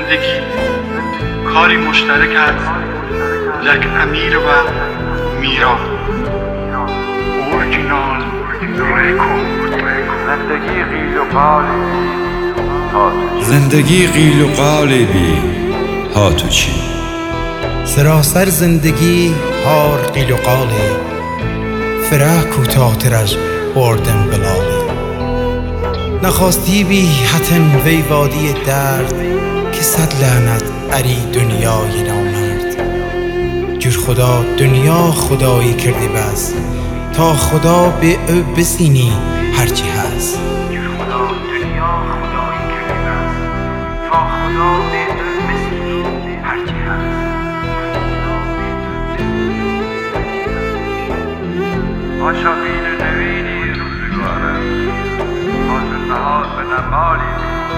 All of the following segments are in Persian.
زندگی کاری مشترک است، لک امیر و میرا. اورجینال رکورد. زندگی قیل و قالبی ها تو چی؟ سراسر زندگی هار قیل و قاله، فرح کوتاه‌تر از بردن بلاله. نخواستی بی حتن وی وادی درد، که صد لعنت اری دنیای نامرد. جور خدا دنیا خدایی کردی بس، تا خدا به او بسینی هرچی هست. جور خدا دنیا خدایی کردی بس، تا خدا به او بسینی هرچی هست. آشابین نوینی روزگارم، حاضر نهاد به نمالی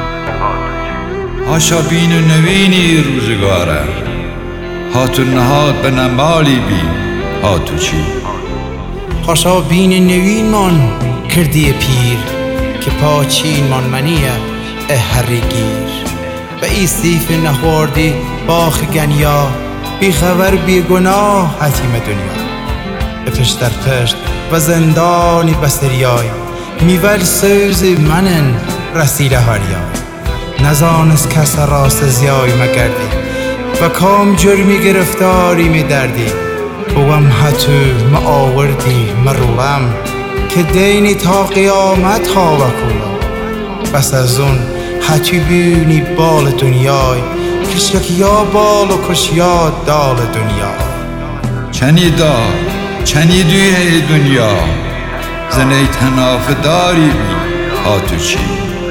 آشابین نوینی روزگارم، هاتو نهاد به نمالی بی ها تو چی؟ خوشا بین نوین من کردی پیر، که پاچین من منیه هری گیر. و ای سیف نخوردی باخ گنیا، بی خبر بی گناه حتیم دنیا. به پشت در پشت و زندانی بسریای، میول سوز منن رسیل هریای. نزانست کس راست زیای مگردی، و کام جرمی گرفتاری می دردی. بوام هتو ما آوردی مرولم، که دینی تا قیامت ها و کولم. بس از اون هتو بیونی بال دنیای، کشک یا بال و کش یا دال دنیا. چنی دوی دنیا، زنی تناف داری بی ها تو چی؟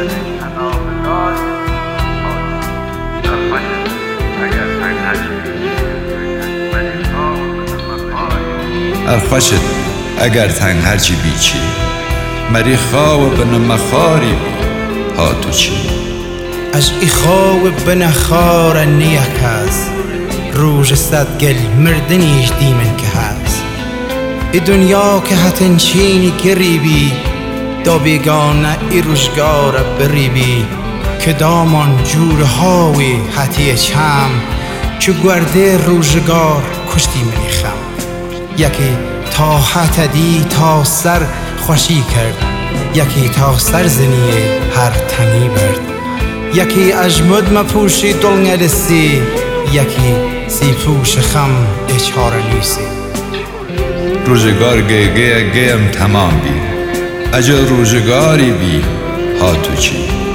ارخوشت اگر تنگ هرچی بیچی، مری خواه بنمخاری بی ها تو چی؟ از ای خواه بنخار نیک هست، روژ صد گل مردنیش دیمن که هست. ای دنیا که حتن چینی گریبی، دا بیگانه ای روزگار بریبی. که دامان جورهاوی حتی چم، چو گرده روزگار کشتی منی خم. یکی تا حتی تا سر خوشی کرد، یکی تا سر زنیه هر تنی برد. یکی اجمد مپوشی دلنگلسی، یکی سی پوش خم اچار لیسی. روزگار گیم تمام بی، اجا روزگاری بی ها تو چی؟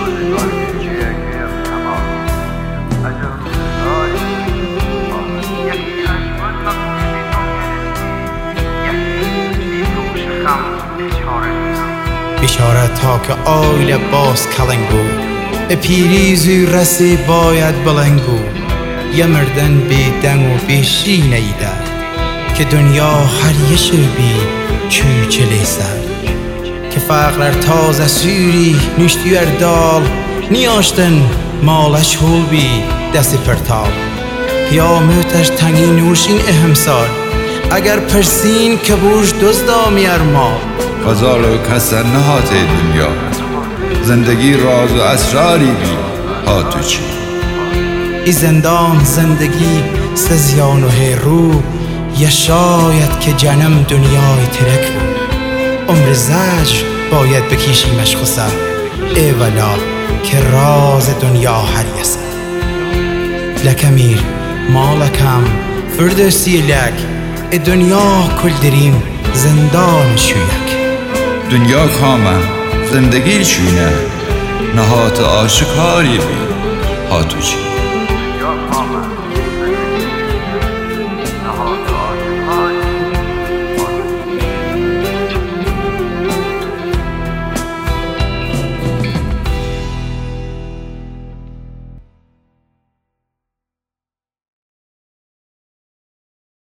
بشارت تا که آیل باز کلنگو، پیریزی رسی باید بلنگو. یه مردن بی دنگ و بی شی نیده، که دنیا هر یه شربی چوچلی سر. که فقر تازه سوری نشتی اردال، نیاشتن مالش هول بی دست پرتال. قیامتش تنگی نوشین اهمسال، اگر پرسین که بوش دزدا میارمال. غزال و کسر نهات دنیا، زندگی راز و اسراری بی ها تو چی؟ ای زندان زندگی سزیان و هیرو، یا شاید که جنم دنیای ترک بود. عمر زجر باید بکیشیمش خسا، ای ولا که راز دنیا هر یسه. لکمیر مالکم فردوسی لک، ای دنیا کل دریم زندان شویک. دنیا کامن زندگی چونه، نهات آشکاری بی ها تو چی؟